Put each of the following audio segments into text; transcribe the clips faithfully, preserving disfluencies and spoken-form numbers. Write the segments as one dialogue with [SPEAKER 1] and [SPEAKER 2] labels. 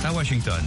[SPEAKER 1] à Washington.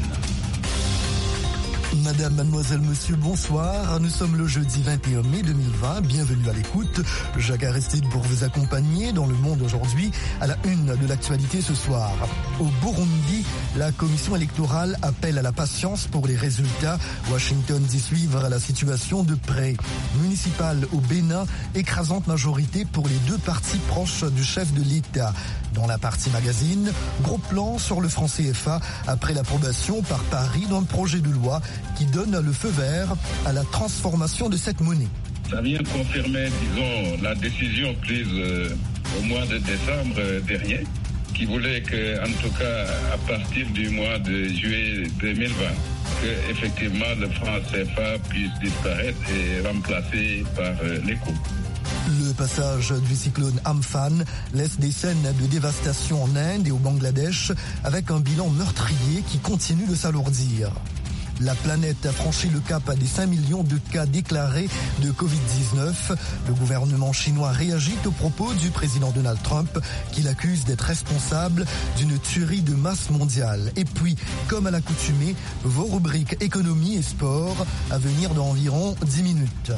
[SPEAKER 2] Madame, mademoiselle, monsieur, bonsoir. Nous sommes le jeudi vingt et un mai deux mille vingt. Bienvenue à l'écoute. Jacques Aristide pour vous accompagner dans le monde aujourd'hui à la une de l'actualité ce soir. Au Burundi, la commission électorale appelle à la patience pour les résultats. Washington dit suivre la situation de près. Municipal au Bénin, écrasante majorité pour les deux partis proches du chef de l'État. Dans la partie magazine, gros plan sur le franc C F A après l'approbation par Paris d'un projet de loi qui donne le feu vert à la transformation de cette monnaie.
[SPEAKER 3] Ça vient confirmer, disons, la décision prise euh, au mois de décembre euh, dernier, qui voulait que, en tout cas, à partir du mois de juillet deux mille vingt, que effectivement le franc C F A puisse disparaître et remplacé par euh, l'éco.
[SPEAKER 2] Le passage du cyclone Amphan laisse des scènes de dévastation en Inde et au Bangladesh avec un bilan meurtrier qui continue de s'alourdir. La planète a franchi le cap des cinq millions de cas déclarés de covid dix-neuf. Le gouvernement chinois réagit aux propos du président Donald Trump qu'il accuse d'être responsable d'une tuerie de masse mondiale. Et puis, comme à l'accoutumée, vos rubriques économie et sport à venir dans environ dix minutes.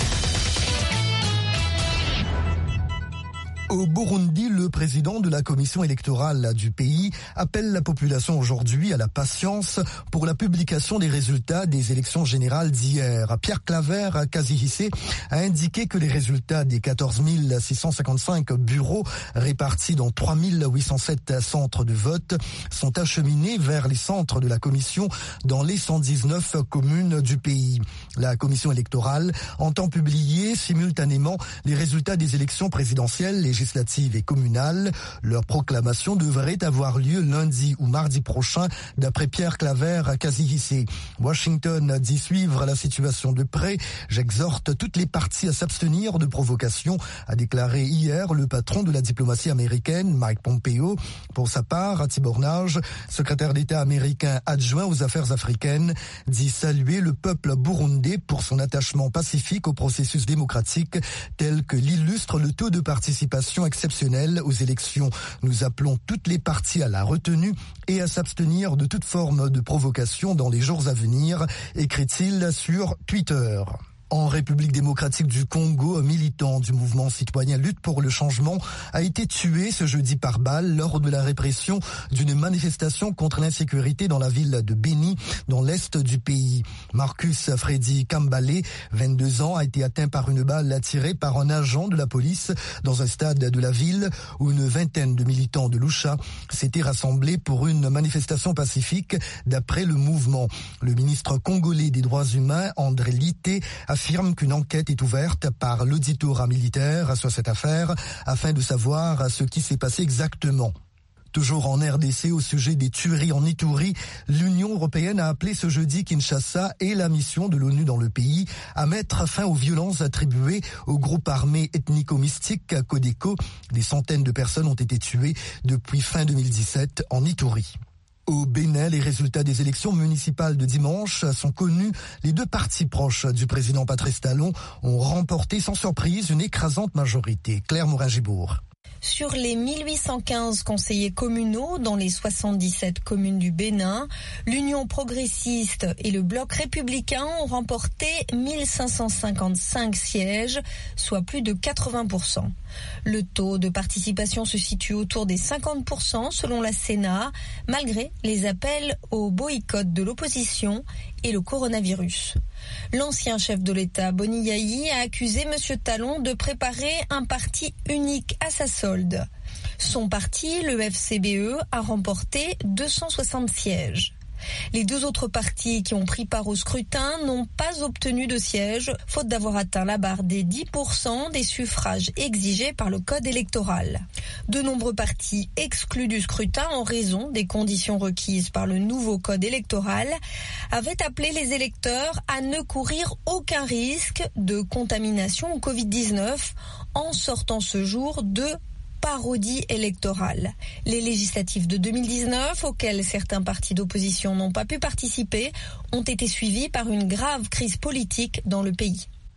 [SPEAKER 2] Au Burundi, le président de la commission électorale du pays appelle la population aujourd'hui à la patience pour la publication des résultats des élections générales d'hier. Pierre Claver Kazihise a indiqué que les résultats des quatorze mille six cent cinquante-cinq bureaux répartis dans trois mille huit cent sept centres de vote sont acheminés vers les centres de la commission dans les cent dix-neuf communes du pays. La commission électorale entend publier simultanément les résultats des élections présidentielles, législatives et communales. Leur proclamation devrait avoir lieu lundi ou mardi prochain, d'après Pierre Claver Kazihise. Washington dit suivre la situation de près. J'exhorte toutes les parties à s'abstenir de provocation, a déclaré hier le patron de la diplomatie américaine, Mike Pompeo. Pour sa part, Tibor Nagy, secrétaire d'État américain adjoint aux affaires africaines, dit saluer le peuple burundais pour son attachement pacifique au processus démocratique tel que l'illustre le taux de participation exceptionnelle aux élections. Nous appelons toutes les parties à la retenue et à s'abstenir de toute forme de provocation dans les jours à venir, écrit-il sur Twitter. En République démocratique du Congo, un militant du mouvement citoyen Lutte pour le changement a été tué ce jeudi par balle lors de la répression d'une manifestation contre l'insécurité dans la ville de Beni, dans l'est du pays. Marcus Freddy Kambale, vingt-deux ans, a été atteint par une balle tirée par un agent de la police dans un stade de la ville où une vingtaine de militants de Lucha s'étaient rassemblés pour une manifestation pacifique d'après le mouvement. Le ministre congolais des droits humains, André Litté, a affirme qu'une enquête est ouverte par l'auditorat militaire sur cette affaire afin de savoir ce qui s'est passé exactement. Toujours en R D C au sujet des tueries en Ituri, l'Union européenne a appelé ce jeudi Kinshasa et la mission de l'ONU dans le pays à mettre fin aux violences attribuées au groupe armé ethnico-mystique Codeco. Des centaines de personnes ont été tuées depuis fin deux mille dix-sept en Ituri. Au Bénin, les résultats des élections municipales de dimanche sont connus. Les deux partis proches du président Patrice Talon ont remporté sans surprise une écrasante majorité. Claire Morin-Gibourg.
[SPEAKER 4] Sur les mille huit cent quinze conseillers communaux dans les soixante-dix-sept communes du Bénin, l'Union progressiste et le Bloc républicain ont remporté mille cinq cent cinquante-cinq sièges, soit plus de quatre-vingts pour cent. Le taux de participation se situe autour des cinquante pour cent selon la Sénat, malgré les appels au boycott de l'opposition et le coronavirus. L'ancien chef de l'État, Boni Yayi, a accusé M. Talon de préparer un parti unique à sa solde. Son parti, le F C B E, a remporté deux cent soixante sièges. Les deux autres partis qui ont pris part au scrutin n'ont pas obtenu de siège, faute d'avoir atteint la barre des dix pour cent des suffrages exigés par le code électoral. De nombreux partis exclus du scrutin en raison des conditions requises par le nouveau code électoral avaient appelé les électeurs à ne courir aucun risque de contamination au covid dix-neuf en sortant ce jour de parodie électorale. Les législatives de deux mille dix-neuf, auxquelles certains partis d'opposition n'ont pas pu participer, ont été suivies par une grave crise politique dans le pays.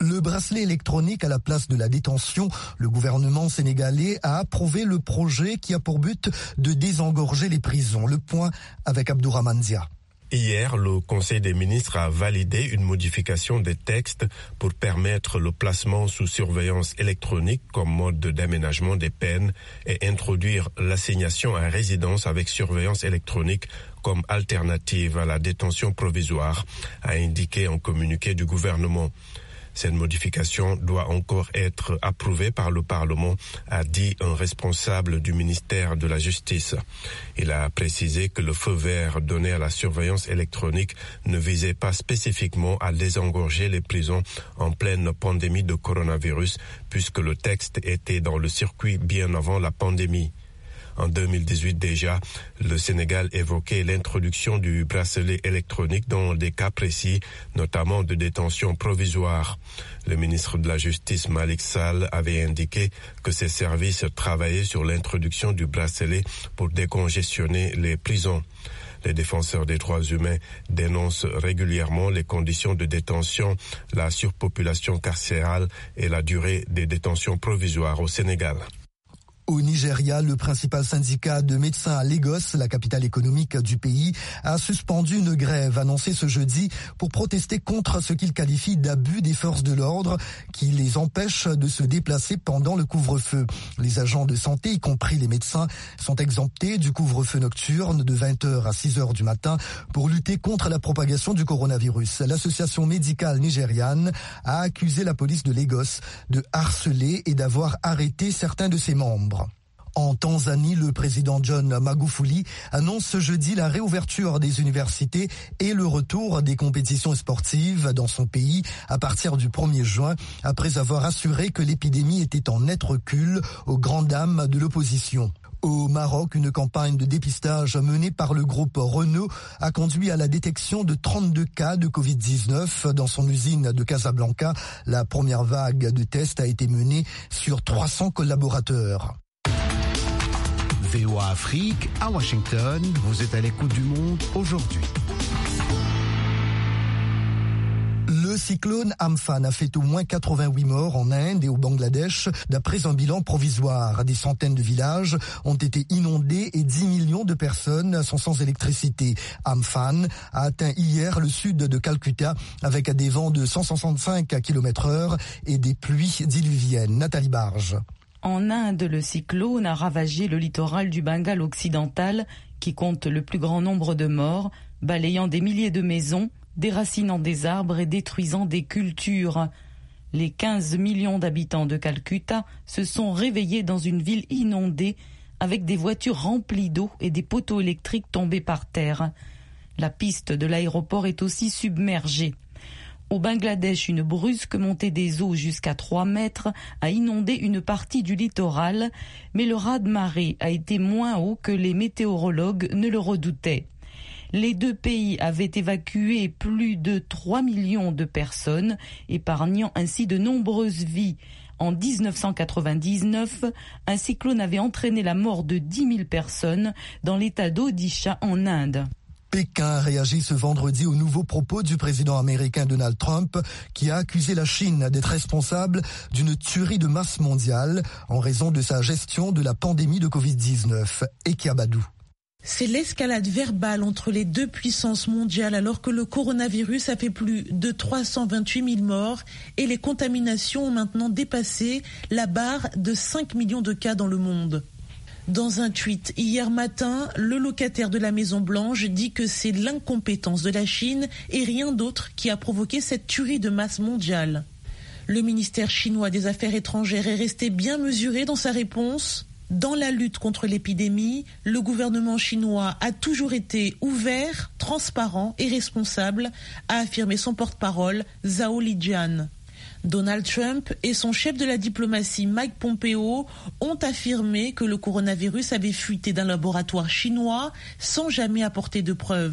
[SPEAKER 2] Le bracelet électronique à la place de la détention, le gouvernement sénégalais a approuvé le projet qui a pour but de désengorger les prisons. Le point avec Abdourahmane Dia.
[SPEAKER 1] Hier, le Conseil des ministres a validé une modification des textes pour permettre le placement sous surveillance électronique comme mode d'aménagement des peines et introduire l'assignation à résidence avec surveillance électronique comme alternative à la détention provisoire, a indiqué un communiqué du gouvernement. Cette modification doit encore être approuvée par le Parlement, a dit un responsable du ministère de la Justice. Il a précisé que le feu vert donné à la surveillance électronique ne visait pas spécifiquement à désengorger les prisons en pleine pandémie de coronavirus, puisque le texte était dans le circuit bien avant la pandémie. En deux mille dix-huit déjà, le Sénégal évoquait l'introduction du bracelet électronique dans des cas précis, notamment de détention provisoire. Le ministre de la Justice, Malick Sall, avait indiqué que ses services travaillaient sur l'introduction du bracelet pour décongestionner les prisons. Les défenseurs des droits humains dénoncent régulièrement les conditions de détention, la surpopulation carcérale et la durée des détentions provisoires au Sénégal.
[SPEAKER 2] Au Nigeria, le principal syndicat de médecins à Lagos, la capitale économique du pays, a suspendu une grève annoncée ce jeudi pour protester contre ce qu'il qualifie d'abus des forces de l'ordre qui les empêchent de se déplacer pendant le couvre-feu. Les agents de santé, y compris les médecins, sont exemptés du couvre-feu nocturne de vingt heures à six heures du matin pour lutter contre la propagation du coronavirus. L'association médicale nigériane a accusé la police de Lagos de harceler et d'avoir arrêté certains de ses membres. En Tanzanie, le président John Magufuli annonce ce jeudi la réouverture des universités et le retour des compétitions sportives dans son pays à partir du premier juin, après avoir assuré que l'épidémie était en net recul aux grandes dames de l'opposition. Au Maroc, une campagne de dépistage menée par le groupe Renault a conduit à la détection de trente-deux cas de covid dix-neuf dans son usine de Casablanca. La première vague de tests a été menée sur trois cents collaborateurs.
[SPEAKER 5] V O A Afrique, à Washington, vous êtes à l'écoute du monde aujourd'hui.
[SPEAKER 2] Le cyclone Amphan a fait au moins quatre-vingt-huit morts en Inde et au Bangladesh, d'après un bilan provisoire. Des centaines de villages ont été inondés et dix millions de personnes sont sans électricité. Amphan a atteint hier le sud de Calcutta avec des vents de cent soixante-cinq kilomètres heure et des pluies diluviennes. Nathalie Barge.
[SPEAKER 6] En Inde, le cyclone a ravagé le littoral du Bengale occidental, qui compte le plus grand nombre de morts, balayant des milliers de maisons, déracinant des arbres et détruisant des cultures. Les quinze millions d'habitants de Calcutta se sont réveillés dans une ville inondée, avec des voitures remplies d'eau et des poteaux électriques tombés par terre. La piste de l'aéroport est aussi submergée. Au Bangladesh, une brusque montée des eaux jusqu'à trois mètres a inondé une partie du littoral, mais le raz-de-marée a été moins haut que les météorologues ne le redoutaient. Les deux pays avaient évacué plus de trois millions de personnes, épargnant ainsi de nombreuses vies. En dix-neuf cent quatre-vingt-dix-neuf, un cyclone avait entraîné la mort de dix mille personnes dans l'état d'Odisha en Inde.
[SPEAKER 2] Pékin a réagi ce vendredi aux nouveaux propos du président américain Donald Trump qui a accusé la Chine d'être responsable d'une tuerie de masse mondiale en raison de sa gestion de la pandémie de covid dix-neuf. Ekiabadou.
[SPEAKER 7] C'est l'escalade verbale entre les deux puissances mondiales alors que le coronavirus a fait plus de trois cent vingt-huit mille morts et les contaminations ont maintenant dépassé la barre de cinq millions de cas dans le monde. Dans un tweet hier matin, le locataire de la Maison-Blanche dit que c'est l'incompétence de la Chine et rien d'autre qui a provoqué cette tuerie de masse mondiale. Le ministère chinois des Affaires étrangères est resté bien mesuré dans sa réponse. Dans la lutte contre l'épidémie, le gouvernement chinois a toujours été ouvert, transparent et responsable, a affirmé son porte-parole Zhao Lijian. Donald Trump et son chef de la diplomatie Mike Pompeo ont affirmé que le coronavirus avait fuité d'un laboratoire chinois sans jamais apporter de preuves.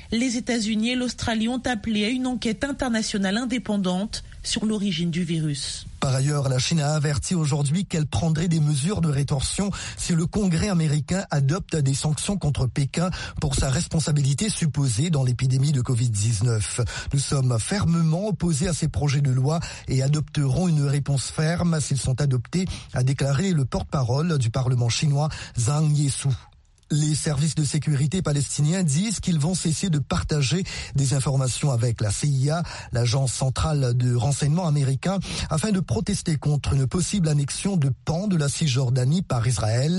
[SPEAKER 7] Les États-Unis et l'Australie ont appelé à une enquête internationale indépendante sur l'origine du virus.
[SPEAKER 2] Par ailleurs, la Chine a averti aujourd'hui qu'elle prendrait des mesures de rétorsion si le Congrès américain adopte des sanctions contre Pékin pour sa responsabilité supposée dans l'épidémie de covid dix-neuf. Nous sommes fermement opposés à ces projets de loi et adopterons une réponse ferme s'ils sont adoptés, a déclaré le porte-parole du Parlement chinois Zhang Yesu. Les services de sécurité palestiniens disent qu'ils vont cesser de partager des informations avec la C I A, l'agence centrale de renseignement américain, afin de protester contre une possible annexion de pans de la Cisjordanie par Israël.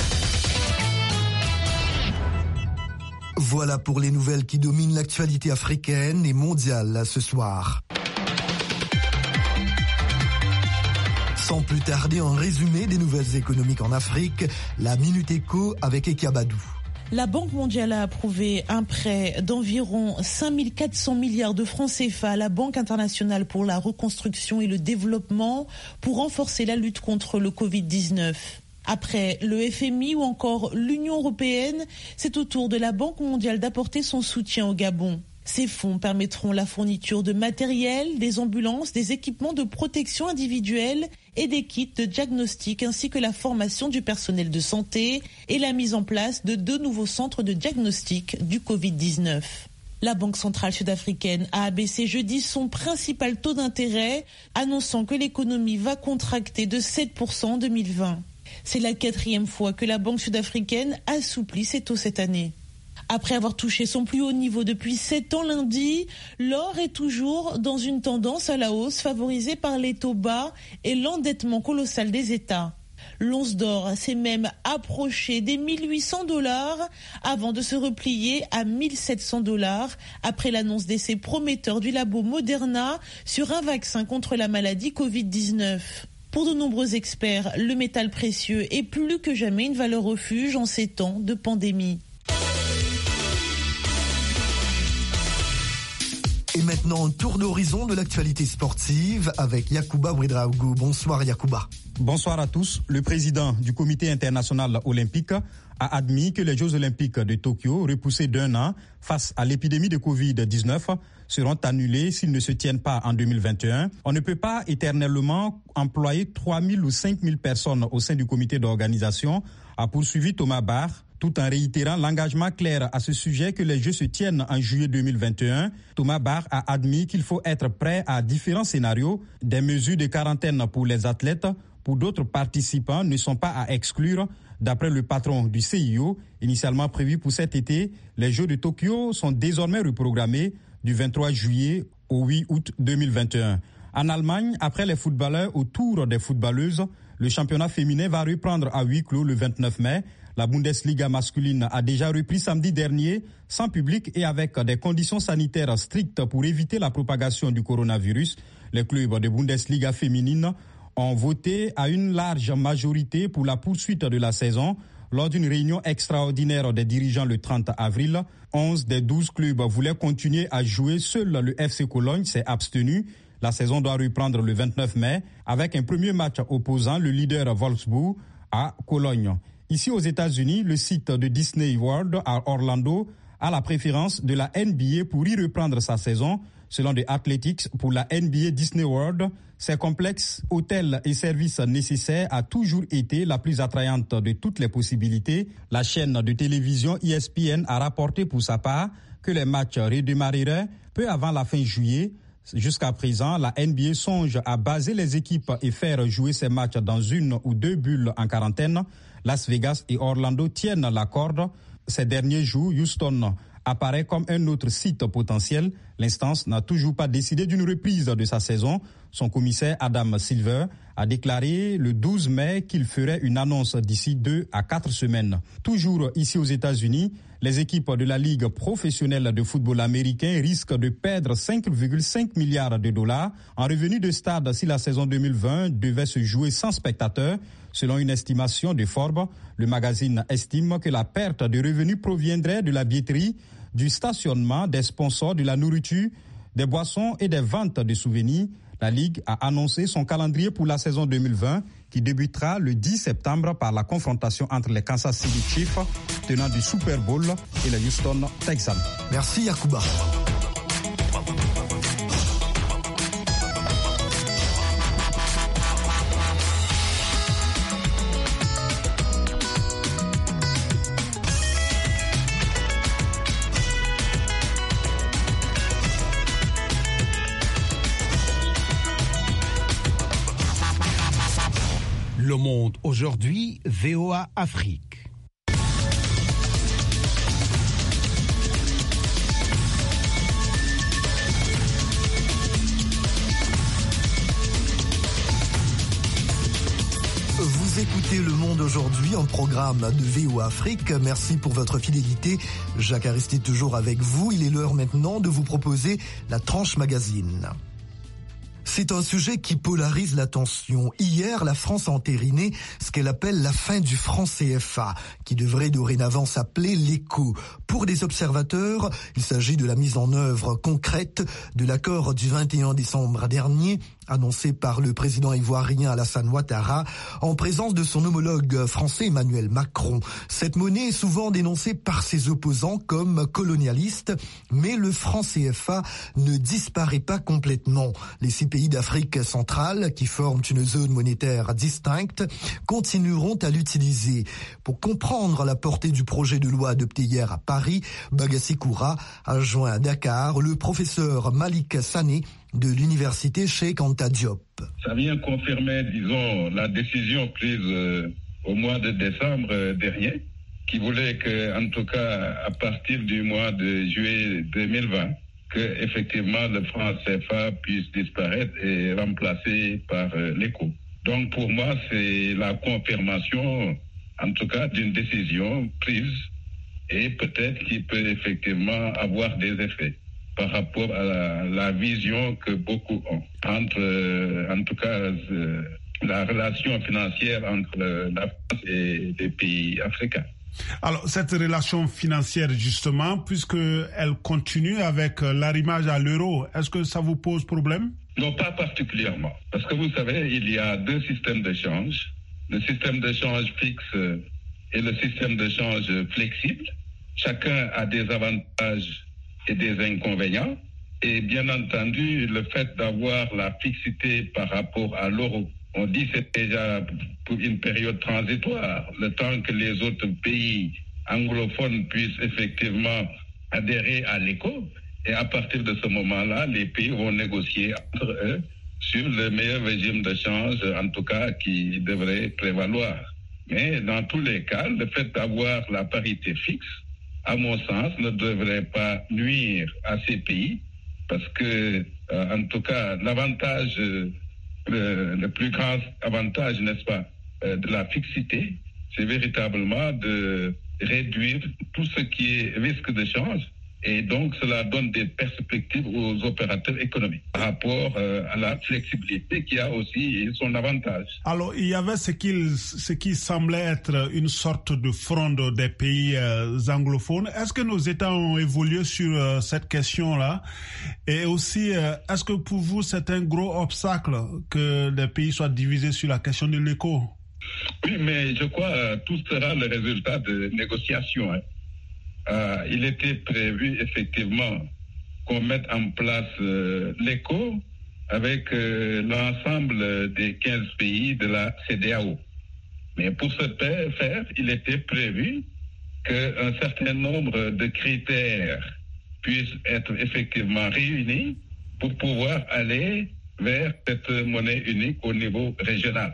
[SPEAKER 2] Voilà pour les nouvelles qui dominent l'actualité africaine et mondiale ce soir. Sans plus tarder, un résumé des nouvelles économiques en Afrique, la Minute Éco avec Ekia Badou.
[SPEAKER 7] La Banque mondiale a approuvé un prêt d'environ cinq mille quatre cents milliards de francs C F A à la Banque internationale pour la reconstruction et le développement pour renforcer la lutte contre le covid dix-neuf. Après le F M I ou encore l'Union européenne, c'est au tour de la Banque mondiale d'apporter son soutien au Gabon. Ces fonds permettront la fourniture de matériel, des ambulances, des équipements de protection individuelle et des kits de diagnostic ainsi que la formation du personnel de santé et la mise en place de deux nouveaux centres de diagnostic du covid dix-neuf. La Banque centrale sud-africaine a abaissé jeudi son principal taux d'intérêt, annonçant que l'économie va contracter de sept pour cent en deux mille vingt. C'est la quatrième fois que la Banque sud-africaine assouplit ses taux cette année. Après avoir touché son plus haut niveau depuis sept ans lundi, l'or est toujours dans une tendance à la hausse favorisée par les taux bas et l'endettement colossal des États. L'once d'or s'est même approché des mille huit cents dollars avant de se replier à mille sept cents dollars après l'annonce d'essais prometteurs du labo Moderna sur un vaccin contre la maladie covid dix-neuf. Pour de nombreux experts, le métal précieux est plus que jamais une valeur refuge en ces temps de pandémie.
[SPEAKER 2] Et maintenant, un tour d'horizon de l'actualité sportive avec Yacouba Ouedraogo. Bonsoir Yacouba.
[SPEAKER 8] Bonsoir à tous. Le président du Comité international olympique a admis que les Jeux olympiques de Tokyo, repoussés d'un an face à l'épidémie de covid dix-neuf, seront annulés s'ils ne se tiennent pas en deux mille vingt et un. On ne peut pas éternellement employer trois mille ou cinq mille personnes au sein du comité d'organisation, a poursuivi Thomas Bach, tout en réitérant l'engagement clair à ce sujet que les Jeux se tiennent en juillet deux mille vingt et un. Thomas Bach a admis qu'il faut être prêt à différents scénarios. Des mesures de quarantaine pour les athlètes, pour d'autres participants, ne sont pas à exclure. D'après le patron du C I O, initialement prévu pour cet été, les Jeux de Tokyo sont désormais reprogrammés du vingt-trois juillet au huit août deux mille vingt et un. En Allemagne, après les footballeurs au tour des footballeuses, le championnat féminin va reprendre à huis clos le vingt-neuf mai. La Bundesliga masculine a déjà repris samedi dernier, sans public et avec des conditions sanitaires strictes pour éviter la propagation du coronavirus. Les clubs de Bundesliga féminine ont voté à une large majorité pour la poursuite de la saison. Lors d'une réunion extraordinaire des dirigeants le trente avril, onze des douze clubs voulaient continuer à jouer. Seul le F C Cologne s'est abstenu. La saison doit reprendre le vingt-neuf mai avec un premier match opposant le leader Wolfsburg à Cologne. Ici aux États-Unis, le site de Disney World à Orlando a la préférence de la N B A pour y reprendre sa saison. Selon The Athletics, pour la N B A Disney World, ses complexes, hôtels et services nécessaires a toujours été la plus attrayante de toutes les possibilités. La chaîne de télévision E S P N a rapporté pour sa part que les matchs redémarreraient peu avant la fin juillet. Jusqu'à présent, la N B A songe à baser les équipes et faire jouer ces matchs dans une ou deux bulles en quarantaine. Las Vegas et Orlando tiennent la corde. Ces derniers jours, Houston apparaît comme un autre site potentiel. L'instance n'a toujours pas décidé d'une reprise de sa saison. Son commissaire Adam Silver a déclaré le douze mai qu'il ferait une annonce d'ici deux à quatre semaines. Toujours ici aux États-Unis, les équipes de la Ligue professionnelle de football américain risquent de perdre cinq virgule cinq milliards de dollars en revenus de stade si la saison deux mille vingt devait se jouer sans spectateurs. Selon une estimation de Forbes, le magazine estime que la perte de revenus proviendrait de la billetterie, du stationnement, des sponsors, de la nourriture, des boissons et des ventes de souvenirs. La Ligue a annoncé son calendrier pour la saison deux mille vingt qui débutera le dix septembre par la confrontation entre les Kansas City Chiefs, tenants du Super Bowl, et les Houston Texans.
[SPEAKER 2] Merci Yacouba.
[SPEAKER 5] Le Monde aujourd'hui, V O A Afrique.
[SPEAKER 2] Vous écoutez Le Monde aujourd'hui, en programme de V O A Afrique. Merci pour votre fidélité. Jacques Aristide toujours avec vous. Il est l'heure maintenant de vous proposer la tranche magazine. C'est un sujet qui polarise l'attention. Hier, la France a entériné ce qu'elle appelle la fin du franc C F A, qui devrait dorénavant s'appeler l'éco. Pour des observateurs, il s'agit de la mise en œuvre concrète de l'accord du vingt et un décembre dernier, annoncé par le président ivoirien Alassane Ouattara, en présence de son homologue français Emmanuel Macron. Cette monnaie est souvent dénoncée par ses opposants comme colonialiste, mais le franc C F A ne disparaît pas complètement. Les six pays d'Afrique centrale, qui forment une zone monétaire distincte, continueront à l'utiliser. Pour comprendre la portée du projet de loi adopté hier à Paris, Bagassi Koura a joint à Dakar le professeur Malik Sané de l'université Cheikh Anta Diop.
[SPEAKER 3] Ça vient confirmer, disons, la décision prise euh, au mois de décembre euh, dernier, qui voulait que, en tout cas, à partir du mois de juillet deux mille vingt, que effectivement le franc C F A puisse disparaître et remplacé par euh, l'éco. Donc pour moi, c'est la confirmation, en tout cas, d'une décision prise et peut-être qui peut effectivement avoir des effets par rapport à la, la vision que beaucoup ont entre, euh, en tout cas, euh, la relation financière entre euh, la France et les pays africains.
[SPEAKER 9] Alors, cette relation financière, justement, puisqu'elle continue avec l'arrimage à l'euro, est-ce que ça vous pose problème?
[SPEAKER 3] Non, pas particulièrement. Parce que vous savez, il y a deux systèmes de change. Le système de change fixe et le système de change flexible. Chacun a des avantages et des inconvénients. Et bien entendu, le fait d'avoir la fixité par rapport à l'euro, on dit que c'est déjà pour une période transitoire, le temps que les autres pays anglophones puissent effectivement adhérer à l'éco. Et à partir de ce moment-là, les pays vont négocier entre eux sur le meilleur régime de change, en tout cas, qui devrait prévaloir. Mais dans tous les cas, le fait d'avoir la parité fixe, à mon sens, ne devrait pas nuire à ces pays, parce que, euh, en tout cas, l'avantage... Euh, Le, le plus grand avantage, n'est-ce pas, euh, de la fixité, c'est véritablement de réduire tout ce qui est risque de change. Et donc, cela donne des perspectives aux opérateurs économiques par rapport euh, à la flexibilité qui a aussi son avantage.
[SPEAKER 9] Alors, il y avait ce qui, ce qui semblait être une sorte de fronde des pays euh, anglophones. Est-ce que nos États ont évolué sur euh, cette question-là? Et aussi, euh, est-ce que pour vous, c'est un gros obstacle que les pays soient divisés sur la question de l'éco?
[SPEAKER 3] Oui, mais je crois que euh, tout sera le résultat de négociations, hein. Euh, il était prévu effectivement qu'on mette en place euh, l'éco avec euh, l'ensemble des quinze pays de la C E D E A O. Mais pour ce faire, il était prévu qu'un certain nombre de critères puissent être effectivement réunis pour pouvoir aller vers cette monnaie unique au niveau régional.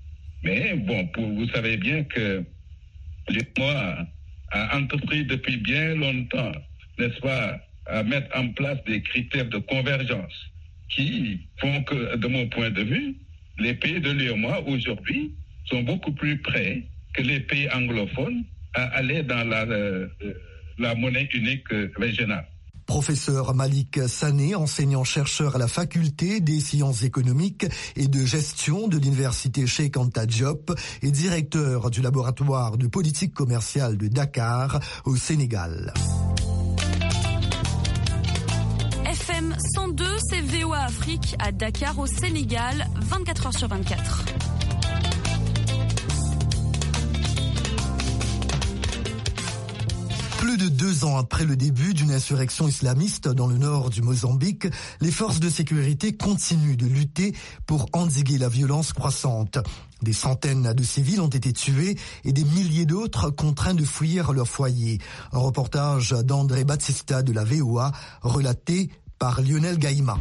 [SPEAKER 3] Mais bon, pour, vous savez bien que les mois a entrepris depuis bien longtemps, n'est-ce pas, à mettre en place des critères de convergence qui font que, de mon point de vue, les pays de l'U E M O A aujourd'hui sont beaucoup plus près que les pays anglophones à aller dans la, euh, la monnaie unique régionale.
[SPEAKER 2] Professeur Malik Sané, enseignant-chercheur à la faculté des sciences économiques et de gestion de l'université Cheikh Anta Diop et directeur du laboratoire de politique commerciale de Dakar au Sénégal.
[SPEAKER 10] F M cent deux, c'est V O A Afrique à Dakar au Sénégal, vingt-quatre heures sur vingt-quatre.
[SPEAKER 2] Plus de deux ans après le début d'une insurrection islamiste dans le nord du Mozambique, les forces de sécurité continuent de lutter pour endiguer la violence croissante. Des centaines de civils ont été tués et des milliers d'autres contraints de fuir leur foyer. Un reportage d'André Batista de la V O A relaté par Lionel Gaïma.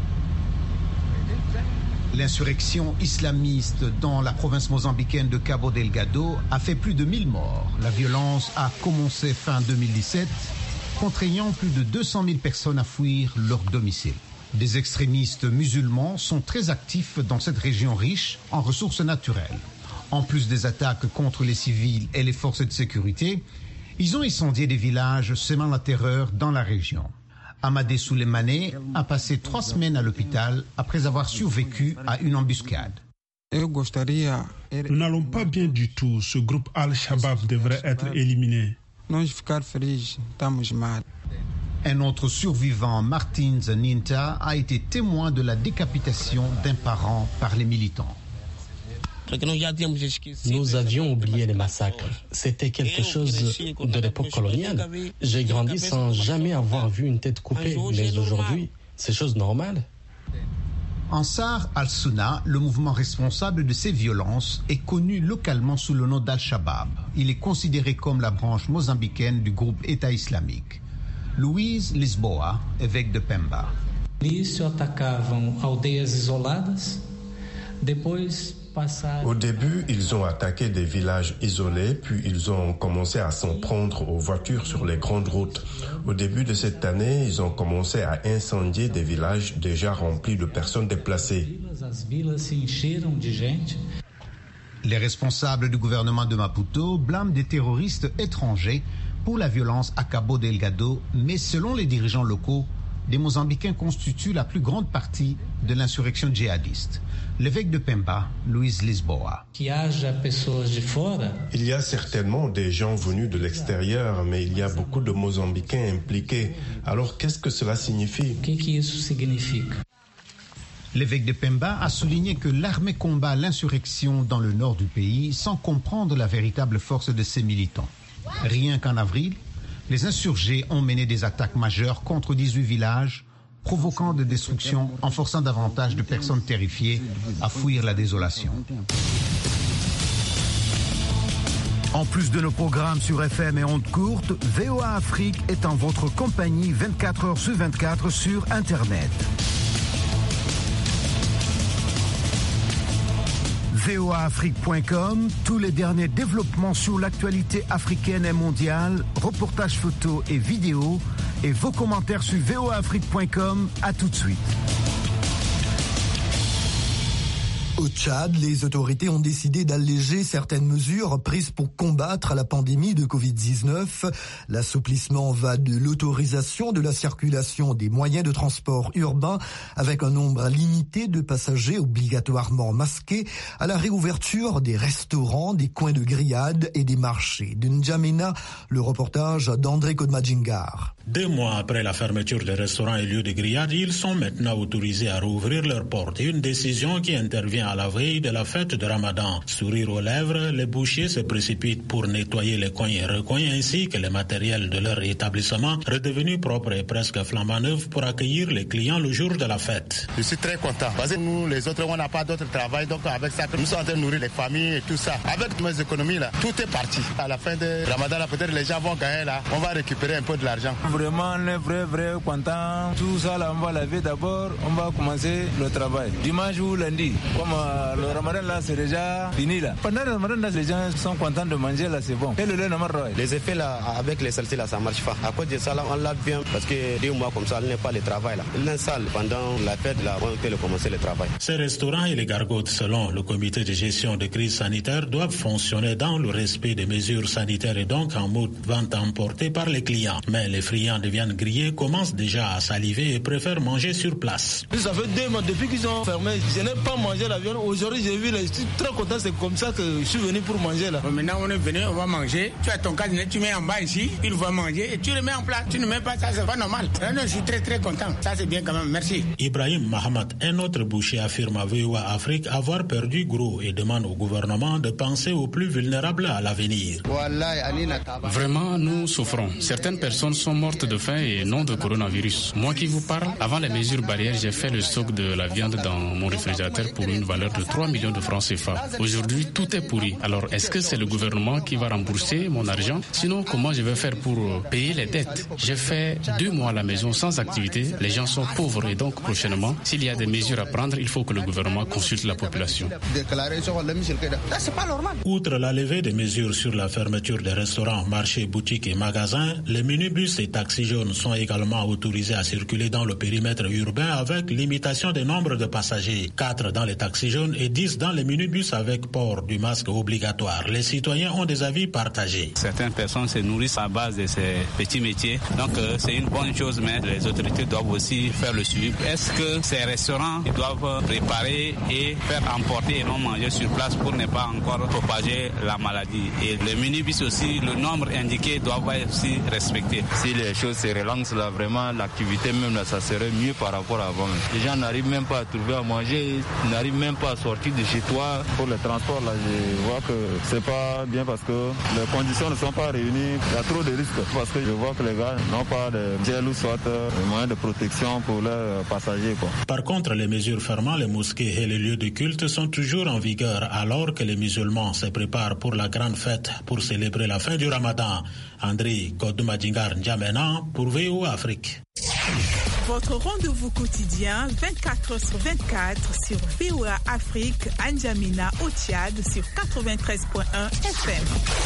[SPEAKER 5] L'insurrection islamiste dans la province mozambicaine de Cabo Delgado a fait plus de mille morts. La violence a commencé fin deux mille dix-sept, contraignant plus de deux cent mille personnes à fuir leur domicile. Des extrémistes musulmans sont très actifs dans cette région riche en ressources naturelles. En plus des attaques contre les civils et les forces de sécurité, ils ont incendié des villages semant la terreur dans la région. Amadé Souleymane a passé trois semaines à l'hôpital après avoir survécu à une embuscade.
[SPEAKER 9] Nous n'allons pas bien du tout. Ce groupe Al-Shabaab devrait être éliminé.
[SPEAKER 5] Un autre survivant, Martins Ninta, a été témoin de la décapitation d'un parent par les militants.
[SPEAKER 11] Nous avions oublié les massacres. C'était quelque chose de l'époque coloniale. J'ai grandi sans jamais avoir vu une tête coupée, mais aujourd'hui, c'est chose normale.
[SPEAKER 5] Ansar al-Sunna, le mouvement responsable de ces violences, est connu localement sous le nom d'Al-Shabaab. Il est considéré comme la branche mozambicaine du groupe État islamique. Luiz Lisboa, évêque de Pemba.
[SPEAKER 1] Au début, ils ont attaqué des villages isolés, puis ils ont commencé à s'en prendre aux voitures sur les grandes routes. Au début de cette année, ils ont commencé à incendier des villages déjà remplis de personnes déplacées.
[SPEAKER 5] Les responsables du gouvernement de Maputo blâment des terroristes étrangers pour la violence à Cabo Delgado, mais selon les dirigeants locaux, les Mozambicains constituent la plus grande partie de l'insurrection djihadiste. L'évêque de Pemba, Luiz Lisboa.
[SPEAKER 1] Il y a certainement des gens venus de l'extérieur, mais il y a beaucoup de Mozambicains impliqués. Alors qu'est-ce que cela signifie?
[SPEAKER 5] L'évêque de Pemba a souligné que l'armée combat l'insurrection dans le nord du pays sans comprendre la véritable force de ses militants. Rien qu'en avril, les insurgés ont mené des attaques majeures contre dix-huit villages, provoquant des destructions en forçant davantage de personnes terrifiées à fuir la désolation. En plus de nos programmes sur F M et ondes courtes, V O A Afrique est en votre compagnie vingt-quatre heures sur vingt-quatre sur Internet. V O A Afrique point com, tous les derniers développements sur l'actualité africaine et mondiale, reportages photos et vidéos, et vos commentaires sur V O A Afrique point com. À tout de suite.
[SPEAKER 2] Au Tchad, les autorités ont décidé d'alléger certaines mesures prises pour combattre la pandémie de covid dix-neuf. L'assouplissement va de l'autorisation de la circulation des moyens de transport urbains avec un nombre limité de passagers obligatoirement masqués à la réouverture des restaurants, des coins de grillade et des marchés. De N'Djamena, le reportage d'André Kodmadjingar.
[SPEAKER 12] Deux mois après la fermeture des restaurants et lieux de grillade, ils sont maintenant autorisés à rouvrir leurs portes. Une décision qui intervient à la veille de la fête de Ramadan. Sourire aux lèvres, les bouchers se précipitent pour nettoyer les coins et recoins ainsi que les matériels de leur établissement, redevenus propres et presque flambant neufs pour accueillir les clients le jour de la fête.
[SPEAKER 13] Je suis très content parce que nous, les autres, on n'a pas d'autre travail, donc avec ça, nous sommes en train de nourrir les familles et tout ça. Avec mes économies là, tout est parti. À la fin de Ramadan, là, peut-être les gens vont gagner là, on va récupérer un peu de l'argent.
[SPEAKER 14] Vraiment, on est vrai, vrai content. Tout ça là, on va laver d'abord, on va commencer le travail. Dimanche ou lundi, comme euh, le Ramadan là, c'est déjà fini là. Pendant le Ramadan là, les gens sont contents de manger là, c'est bon. Et le lait,
[SPEAKER 15] les effets là, avec les saletés là, ça marche pas. À cause de ça là, on lave bien parce que deux mois comme ça, on n'est pas le travail là. Il est sale pendant la fête là, on peut commencer le travail.
[SPEAKER 12] Ces restaurants et les gargotes, selon le comité de gestion de crise sanitaire, doivent fonctionner dans le respect des mesures sanitaires et donc en mode vente emportée par les clients. Mais les friands clients de viande grillée commencent déjà à saliver et préfèrent manger sur place.
[SPEAKER 14] Ça fait deux mois depuis qu'ils ont fermé. Je n'ai pas mangé la viande. Aujourd'hui, j'ai vu, je suis très content. C'est comme ça que je suis venu pour manger là.
[SPEAKER 16] Maintenant, on est venu, on va manger. Tu as ton cadenas, tu mets en bas ici, il va manger et tu le mets en place. Tu ne mets pas ça, c'est pas normal. Non, non, je suis très très content. Ça, c'est bien quand même. Merci.
[SPEAKER 12] Ibrahim Mahamat, un autre boucher, affirme à V O A Afrique avoir perdu gros et demande au gouvernement de penser aux plus vulnérables à l'avenir.
[SPEAKER 17] Vraiment, nous souffrons. Certaines personnes sont mortes de faim et non de coronavirus. Moi qui vous parle, avant les mesures barrières, j'ai fait le stock de la viande dans mon réfrigérateur pour une valeur de trois millions de francs C F A. Aujourd'hui, tout est pourri. Alors, est-ce que c'est le gouvernement qui va rembourser mon argent? Sinon, comment je vais faire pour payer les dettes? J'ai fait deux mois à la maison sans activité. Les gens sont pauvres et donc, prochainement, s'il y a des mesures à prendre, il faut que le gouvernement consulte la population.
[SPEAKER 12] Outre la levée des mesures sur la fermeture des restaurants, marchés, boutiques et magasins, les minibus et taxis jaunes sont également autorisés à circuler dans le périmètre urbain avec limitation des nombres de passagers. quatre dans les taxis jaunes et dix dans les minibus avec port du masque obligatoire. Les citoyens ont des avis partagés.
[SPEAKER 18] Certaines personnes se nourrissent à base de ces petits métiers, donc euh, c'est une bonne chose, mais les autorités doivent aussi faire le suivi. Est-ce que ces restaurants ils doivent préparer et faire emporter et non manger sur place pour ne pas encore propager la maladie? Et les minibus aussi, le nombre indiqué doit être aussi respecté.
[SPEAKER 19] Si les choses se relancent là, vraiment l'activité même là, ça serait mieux par rapport à avant. Les gens n'arrivent même pas à trouver à manger, n'arrivent même pas à sortir de chez toi. Pour le transport là, je vois que c'est pas bien parce que les conditions ne sont pas réunies. Il y a trop de risques parce que je vois que les gars n'ont pas de gel ou soit de moyens de protection pour leurs passagers, quoi.
[SPEAKER 12] Par contre, les mesures fermant les mosquées et les lieux de culte sont toujours en vigueur alors que les musulmans se préparent pour la grande fête pour célébrer la fin du Ramadan. André Kodoumadjingar N'Djamena pour V O A Afrique.
[SPEAKER 20] Votre rendez-vous quotidien vingt-quatre heures sur vingt-quatre sur V O A Afrique, N'Djamena au Tchad sur quatre-vingt-treize point un F M.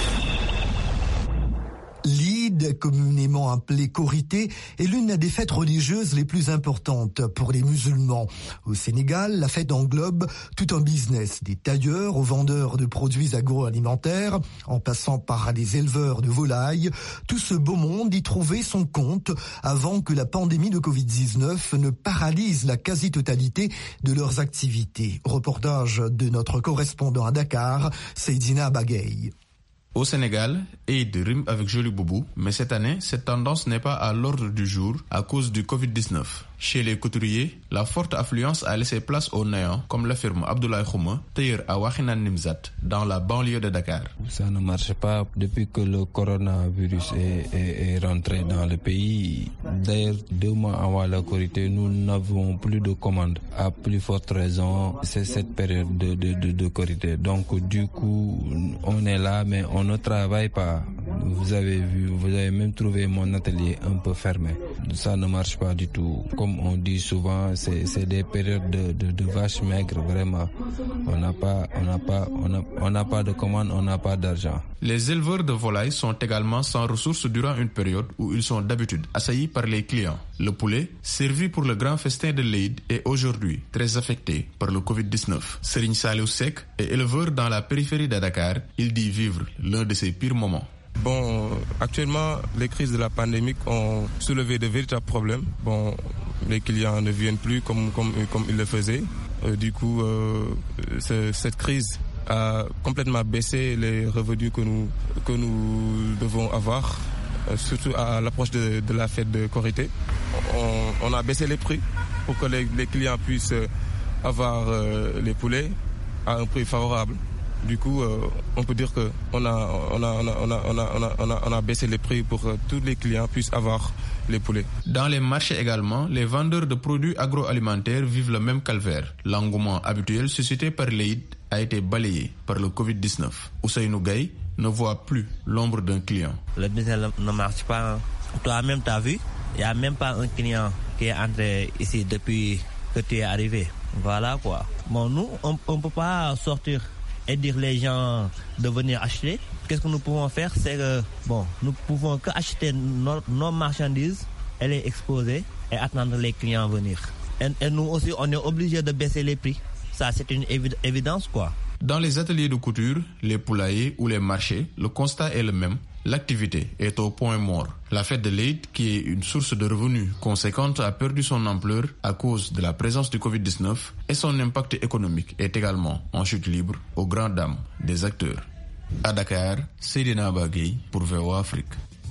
[SPEAKER 2] L'Eid, communément appelée Korité, est l'une des fêtes religieuses les plus importantes pour les musulmans. Au Sénégal, la fête englobe tout un business, des tailleurs aux vendeurs de produits agroalimentaires, en passant par les éleveurs de volailles. Tout ce beau monde y trouvait son compte avant que la pandémie de covid dix-neuf ne paralyse la quasi-totalité de leurs activités. Reportage de notre correspondant à Dakar, Seydina Bagay.
[SPEAKER 21] Au Sénégal, Eid rime avec Joli Boubou, mais cette année, cette tendance n'est pas à l'ordre du jour à cause du covid dix-neuf. Chez les couturiers, la forte affluence a laissé place aux néants, comme l'affirme Abdoulaye Khouma, tailleur à Wakhinane Nimzat, dans la banlieue de Dakar.
[SPEAKER 22] Ça ne marche pas depuis que le coronavirus est, est, est rentré dans le pays. D'ailleurs, deux mois avant la Korité, nous n'avons plus de commandes. À plus forte raison, c'est cette période de, de, de, de Korité. Donc, du coup, on est là, mais on ne travaille pas. Vous avez vu, vous avez même trouvé mon atelier un peu fermé. Ça ne marche pas du tout. Comme on dit souvent, c'est, c'est des périodes de, de, de vaches maigres, vraiment. On n'a pas, on n'a pas, on n'a, on n'a pas de commandes, on n'a pas d'argent.
[SPEAKER 21] Les éleveurs de volailles sont également sans ressources durant une période où ils sont d'habitude assaillis par les clients. Le poulet, servi pour le grand festin de l'Eid, est aujourd'hui très affecté par le covid dix-neuf. Serigne Saliou Seck est éleveur dans la périphérie de Dakar. Il dit vivre l'un de ses pires moments.
[SPEAKER 23] Bon, actuellement, les crises de la pandémie ont soulevé de véritables problèmes. Bon, les clients ne viennent plus comme, comme, comme ils le faisaient. Euh, du coup, euh, ce, cette crise a complètement baissé les revenus que nous, que nous devons avoir, euh, surtout à l'approche de, de la fête de Korité. On, on a baissé les prix pour que les, les clients puissent avoir euh, les poulets à un prix favorable. Du coup, euh, on peut dire que on a, on a, on a, on a, on a, on a, on a baissé les prix pour que tous les clients puissent avoir les poulets.
[SPEAKER 21] Dans les marchés également, les vendeurs de produits agroalimentaires vivent le même calvaire. L'engouement habituel suscité par l'Eid a été balayé par le covid dix-neuf. Ousseynou Gaye ne voit plus l'ombre d'un client.
[SPEAKER 24] Le business ne marche pas. Toi-même, tu as vu, il n'y a même pas un client qui est entré ici depuis que tu es arrivé. Voilà quoi. Bon, nous, on ne peut pas sortir et dire les gens de venir acheter. Qu'est-ce que nous pouvons faire? C'est que, bon, nous pouvons que acheter nos, nos marchandises et les exposer et attendre les clients venir. Et, et nous aussi, on est obligé de baisser les prix. Ça, c'est une évi- évidence, quoi.
[SPEAKER 21] Dans les ateliers de couture, les poulaillers ou les marchés, le constat est le même. L'activité est au point mort. La fête de l'Eid, qui est une source de revenus conséquente, a perdu son ampleur à cause de la présence du covid dix-neuf et son impact économique est également en chute libre aux grandes dames des acteurs. À Dakar, Seydina Bagay pour V O A Afrique.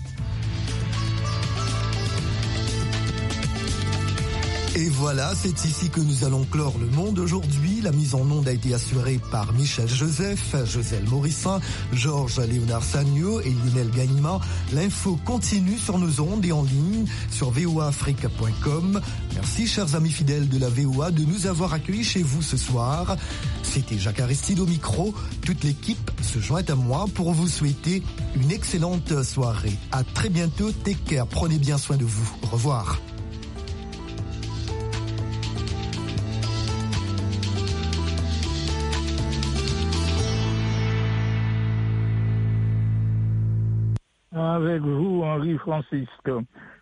[SPEAKER 2] Et voilà, c'est ici que nous allons clore le monde aujourd'hui. La mise en onde a été assurée par Michel Joseph, Joselle Morissin, Georges Léonard Sagno et Lionel Ganima. L'info continue sur nos ondes et en ligne sur v o a afrique point com. Merci, chers amis fidèles de la V O A, de nous avoir accueillis chez vous ce soir. C'était Jacques Aristide au micro. Toute l'équipe se joint à moi pour vous souhaiter une excellente soirée. À très bientôt. Take care. Prenez bien soin de vous. Au revoir.
[SPEAKER 4] Avec vous, Henri Francisque.